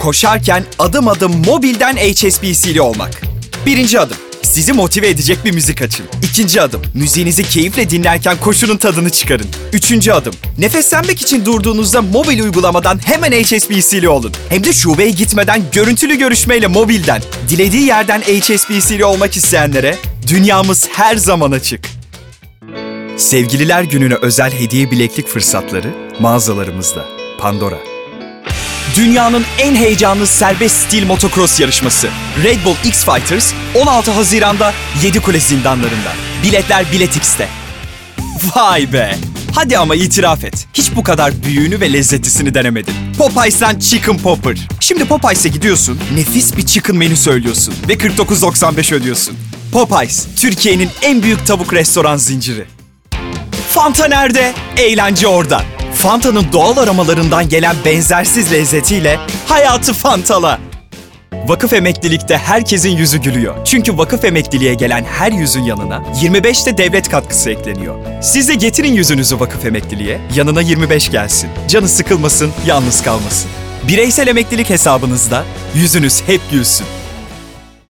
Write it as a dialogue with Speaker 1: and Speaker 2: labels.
Speaker 1: koşarken adım adım mobilden HSBC'li olmak. Birinci adım, sizi motive edecek bir müzik açın. İkinci adım, müziğinizi keyifle dinlerken koşunun tadını çıkarın. Üçüncü adım, nefeslenmek için durduğunuzda mobil uygulamadan hemen HSBC'li olun. Hem de şubeye gitmeden görüntülü görüşmeyle mobilden. Dilediği yerden HSBC'li olmak isteyenlere dünyamız her zaman açık. Sevgililer Günü'ne özel hediye bileklik fırsatları mağazalarımızda. Pandora. Dünyanın en heyecanlı serbest stil motocross yarışması Red Bull X Fighters 16 Haziran'da Yedikule zindanlarında. Biletler Biletix'te. Vay be! Hadi ama itiraf et. Hiç bu kadar büyüğünü ve lezzetlisini denemedin. Popeyes'ten Chicken Popper. Şimdi Popeyes'e gidiyorsun, nefis bir chicken menü söylüyorsun ve 49,95 ödüyorsun. Popeyes, Türkiye'nin en büyük tavuk restoran zinciri. Fanta nerede? Eğlence orada. Fanta'nın doğal aromalarından gelen benzersiz lezzetiyle hayatı Fanta'la. Vakıf Emeklilik'te herkesin yüzü gülüyor. Çünkü vakıf emekliliğe gelen her yüzün yanına 25'te devlet katkısı ekleniyor. Siz de getirin yüzünüzü vakıf emekliliğe, yanına 25 gelsin. Canı sıkılmasın, yalnız kalmasın. Bireysel emeklilik hesabınızda yüzünüz hep gülsün.